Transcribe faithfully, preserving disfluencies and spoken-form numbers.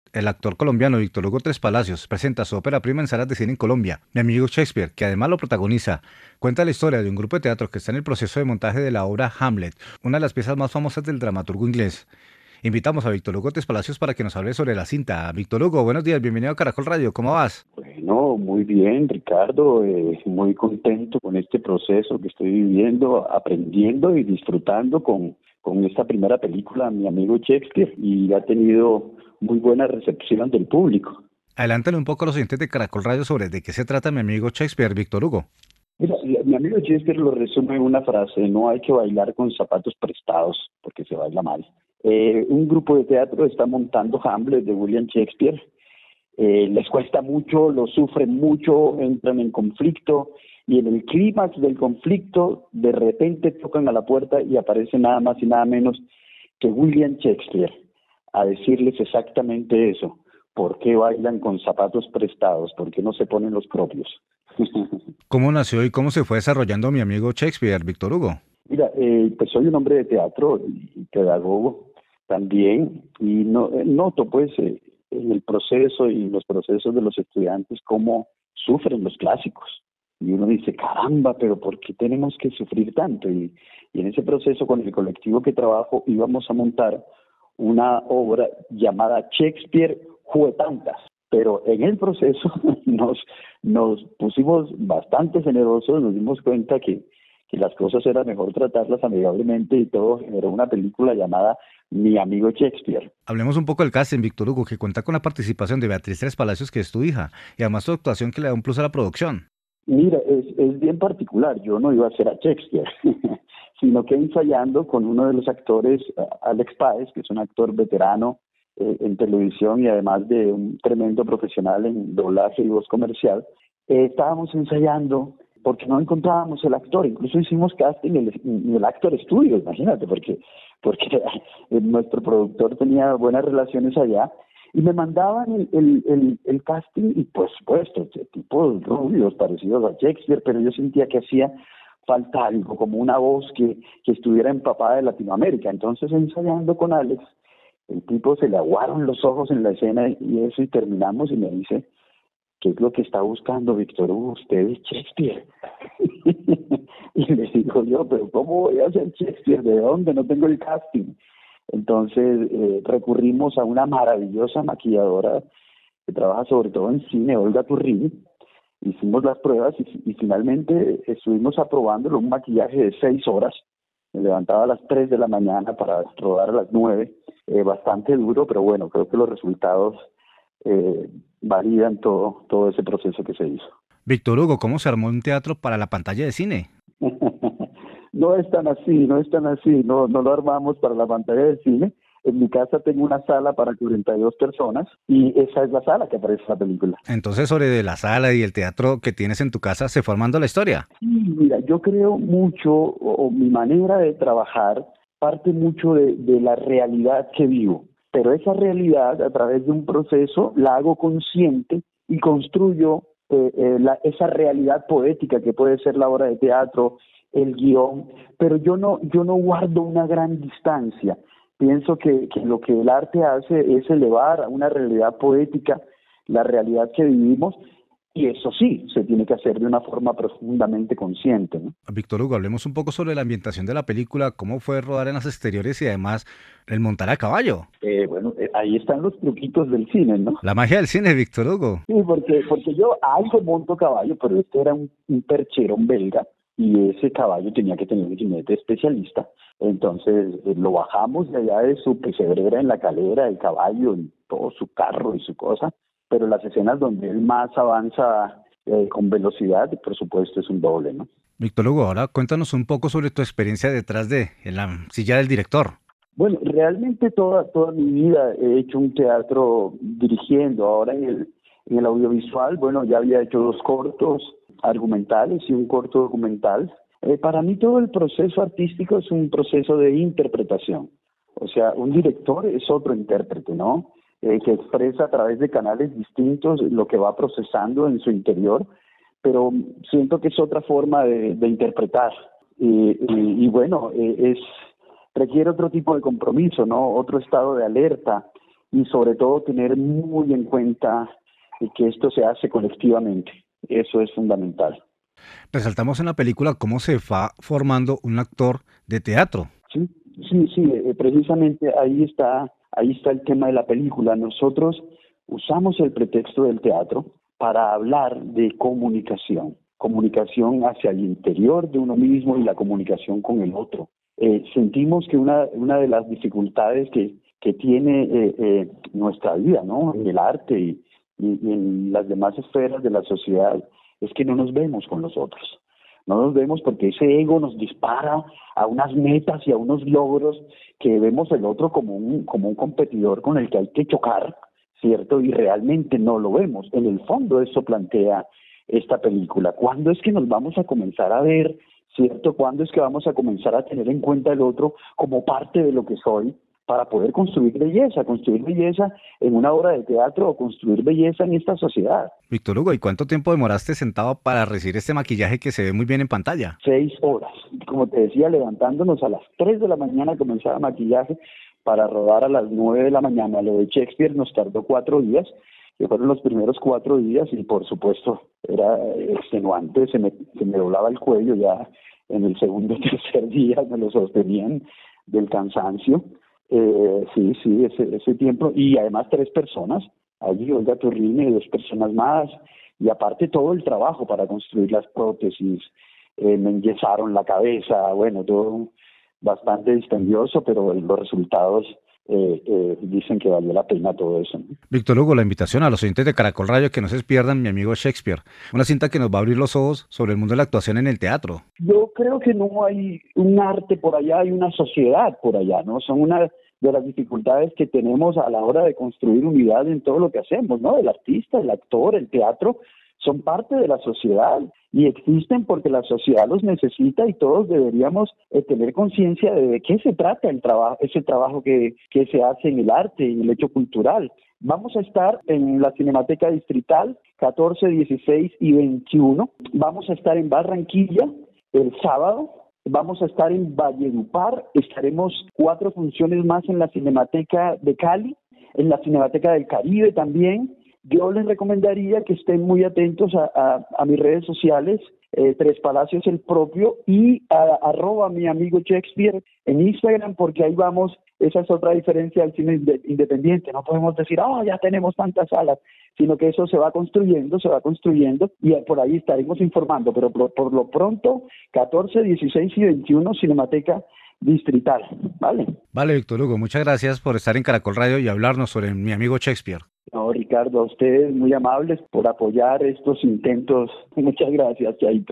El actor colombiano Víctor Hugo Tres Palacios presenta su ópera prima en salas de cine en Colombia, Mi amigo Shakespeare, que además lo protagoniza. Cuenta la historia de un grupo de teatro que está en el proceso de montaje de la obra Hamlet, una de las piezas más famosas del dramaturgo inglés. Invitamos a Víctor Hugo Tres Palacios para que nos hable sobre la cinta. Víctor Hugo, buenos días, bienvenido a Caracol Radio, ¿cómo vas? Bueno, muy bien, Ricardo, eh, muy contento con este proceso que estoy viviendo, aprendiendo y disfrutando con, con esta primera película, Mi amigo Shakespeare, y ha tenido muy buena recepción del público. Adelántale un poco a los oyentes de Caracol Radio sobre de qué se trata Mi amigo Shakespeare, Víctor Hugo. Mira, mi amigo Shakespeare lo resume en una frase: no hay que bailar con zapatos prestados porque se baila mal. Eh, un grupo de teatro está montando Hamlet de William Shakespeare. Eh, les cuesta mucho, lo sufren mucho, entran en conflicto y en el clímax del conflicto de repente tocan a la puerta y aparece nada más y nada menos que William Shakespeare a decirles exactamente eso. ¿Por qué bailan con zapatos prestados? ¿Por qué no se ponen los propios? ¿Cómo nació y cómo se fue desarrollando Mi amigo Shakespeare, Víctor Hugo? Mira, eh, pues soy un hombre de teatro y pedagogo también, y no, eh, noto pues eh, en el proceso y los procesos de los estudiantes cómo sufren los clásicos. Y uno dice, caramba, pero ¿por qué tenemos que sufrir tanto? Y, y en ese proceso, con el colectivo que trabajo, íbamos a montar una obra llamada Shakespeare Juetantas. Pero en el proceso nos, nos pusimos bastante generosos, nos dimos cuenta que que las cosas era mejor tratarlas amigablemente, y todo generó una película llamada Mi amigo Shakespeare. Hablemos un poco del casting, Víctor Hugo, que cuenta con la participación de Beatriz Tres Palacios, que es tu hija, y además tu actuación que le da un plus a la producción. Mira, es, es bien particular, yo no iba a ser a Shakespeare, sino que ensayando con uno de los actores, Alex Páez, que es un actor veterano eh, en televisión y además de un tremendo profesional en doblaje y voz comercial, eh, estábamos ensayando porque no encontrábamos el actor. Incluso hicimos casting en el, en el Actor Studio, imagínate, porque, porque nuestro productor tenía buenas relaciones allá, y me mandaban el, el, el, el casting, y por supuesto, tipos rubios parecidos a Shakespeare, pero yo sentía que hacía falta algo, como una voz que, que estuviera empapada de Latinoamérica. Entonces, ensayando con Alex, el tipo se le aguaron los ojos en la escena y eso, y terminamos, y me dice: ¿qué es lo que está buscando, Víctor Hugo? Usted es Shakespeare. Y le digo yo, pero ¿cómo voy a hacer Shakespeare? ¿De dónde? No tengo el casting. Entonces eh, recurrimos a una maravillosa maquilladora que trabaja sobre todo en cine, Olga Turrini. Hicimos las pruebas y, y finalmente estuvimos aprobándolo, un maquillaje de seis horas. Me levantaba a las tres de la mañana para rodar a las nueve. Eh, bastante duro, pero bueno, creo que los resultados eh, validan todo, todo ese proceso que se hizo. Víctor Hugo, ¿cómo se armó un teatro para la pantalla de cine? No es tan así, no es tan así, no, no lo armamos para la pantalla de cine. En mi casa tengo una sala para cuarenta y dos personas y esa es la sala que aparece en la película. Entonces, sobre la sala y el teatro que tienes en tu casa, ¿se fue armando la historia? Sí, mira, yo creo mucho, o, o mi manera de trabajar parte mucho de, de la realidad que vivo, pero esa realidad, a través de un proceso, la hago consciente y construyo eh, eh, la, esa realidad poética que puede ser la obra de teatro, el guión, pero yo no, yo no guardo una gran distancia. Pienso que, que lo que el arte hace es elevar a una realidad poética la realidad que vivimos, y eso sí, se tiene que hacer de una forma profundamente consciente, ¿no? Víctor Hugo, hablemos un poco sobre la ambientación de la película, cómo fue rodar en las exteriores y además el montar a caballo. Eh, bueno, eh, ahí están los truquitos del cine, ¿no? La magia del cine, Víctor Hugo. Sí, porque, porque yo algo monto caballo, pero este era un, un percherón belga, y ese caballo tenía que tener un jinete especialista. Entonces eh, lo bajamos de allá de su pesebrera en la calera, el caballo, y todo su carro y su cosa, pero las escenas donde él más avanza eh, con velocidad, por supuesto, es un doble, ¿no? Víctor Hugo, ahora cuéntanos un poco sobre tu experiencia detrás de en la silla del director. Bueno, realmente toda toda mi vida he hecho un teatro dirigiendo. Ahora en el, en el audiovisual, bueno, ya había hecho dos cortos argumentales y un corto documental. Eh, para mí todo el proceso artístico es un proceso de interpretación. O sea, un director es otro intérprete, ¿no? Eh, que expresa a través de canales distintos lo que va procesando en su interior, pero siento que es otra forma de, de interpretar. Y, y, y bueno, eh, es requiere otro tipo de compromiso, ¿no? Otro estado de alerta, y sobre todo tener muy en cuenta que esto se hace colectivamente. Eso es fundamental. Resaltamos en la película cómo se va formando un actor de teatro. Sí, sí, sí, eh, precisamente ahí está, ahí está el tema de la película. Nosotros usamos el pretexto del teatro para hablar de comunicación, comunicación hacia el interior de uno mismo y la comunicación con el otro. Eh, sentimos que una, una de las dificultades que, que tiene eh, eh, nuestra vida, ¿no?, en el arte y, y, y en las demás esferas de la sociedad, es que no nos vemos con los otros. No nos vemos porque ese ego nos dispara a unas metas y a unos logros que vemos el otro como un, como un competidor con el que hay que chocar, ¿cierto? Y realmente no lo vemos. En el fondo eso plantea esta película. ¿Cuándo es que nos vamos a comenzar a ver, ¿cierto? ¿Cuándo es que vamos a comenzar a tener en cuenta el otro como parte de lo que soy? Para poder construir belleza, construir belleza en una obra de teatro o construir belleza en esta sociedad. Víctor Hugo, ¿y cuánto tiempo demoraste sentado para recibir este maquillaje que se ve muy bien en pantalla? Seis horas. Como te decía, levantándonos a las tres de la mañana comenzaba maquillaje para rodar a las nueve de la mañana. Lo de Shakespeare nos tardó cuatro días, que fueron los primeros cuatro días y por supuesto era extenuante, se me, se me doblaba el cuello ya en el segundo o tercer día, me lo sostenían del cansancio. Eh, sí, sí, ese, ese tiempo, y además tres personas, allí Olga Turrini y dos personas más, y aparte todo el trabajo para construir las prótesis, eh, me enyesaron la cabeza, bueno, todo bastante dispendioso, pero los resultados eh, eh, dicen que valió la pena todo eso, ¿no? Víctor Hugo, la invitación a los oyentes de Caracol Radio que no se pierdan Mi Amigo Shakespeare, una cinta que nos va a abrir los ojos sobre el mundo de la actuación en el teatro. Yo creo que no hay un arte por allá, hay una sociedad por allá, ¿no? Son una de las dificultades que tenemos a la hora de construir unidad en todo lo que hacemos, ¿no? El artista, el actor, el teatro, son parte de la sociedad y existen porque la sociedad los necesita y todos deberíamos eh, tener conciencia de, de qué se trata el trabajo, ese trabajo que, que se hace en el arte y en el hecho cultural. Vamos a estar en la Cinemateca Distrital catorce, dieciséis y veintiuno. Vamos a estar en Barranquilla el sábado. Vamos a estar en Valledupar, estaremos cuatro funciones más en la Cinemateca de Cali, en la Cinemateca del Caribe también. Yo les recomendaría que estén muy atentos a, a, a mis redes sociales, eh, Tres Palacios el propio y a, arroba mi amigo Shakespeare en Instagram, porque ahí vamos, esa es otra diferencia del cine independiente, no podemos decir, oh, ya tenemos tantas salas, sino que eso se va construyendo, se va construyendo y por ahí estaremos informando, pero por, por lo pronto, catorce, dieciséis y veintiuno, Cinemateca Distrital, ¿vale? Vale, Víctor Hugo, muchas gracias por estar en Caracol Radio y hablarnos sobre Mi Amigo Shakespeare. No, Ricardo, a ustedes muy amables por apoyar estos intentos. Muchas gracias, Chaito.